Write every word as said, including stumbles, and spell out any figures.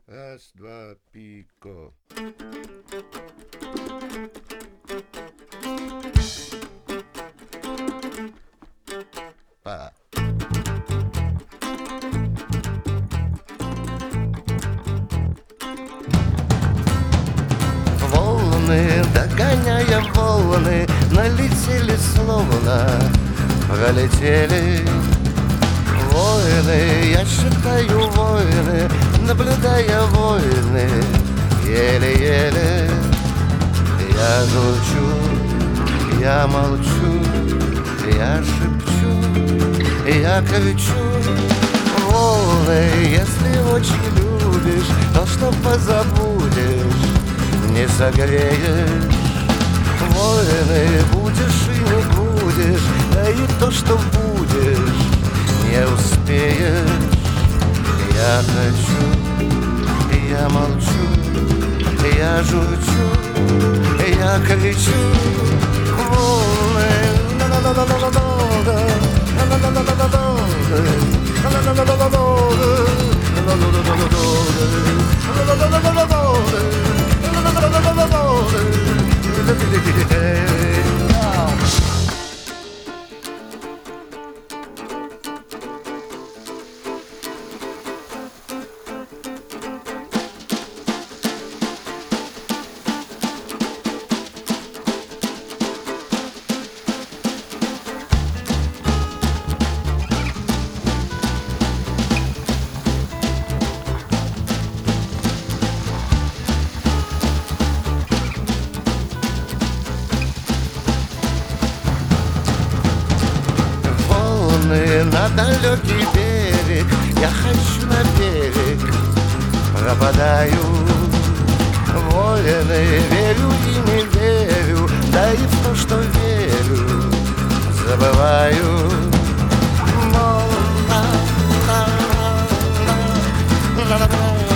Раз, два, пико. Па. Волны, догоняя волны, налетели словно, пролетели. Войны, я считаю войны, наблюдая войны, еле-еле. Я гручу, я молчу, я шепчу, я кричу. Волны, если очень любишь, то что позабудешь, не согреешь. Войны, будешь и не будешь, да и то, что будешь, не успеешь. Я хочу, я молчу, я журчу, я кричу. Волны, на далекий берег, я хочу на берег, пропадаю. Воины, верю и не верю, да и в то, что верю, забываю. Но, на, на, на, на, на, на, на.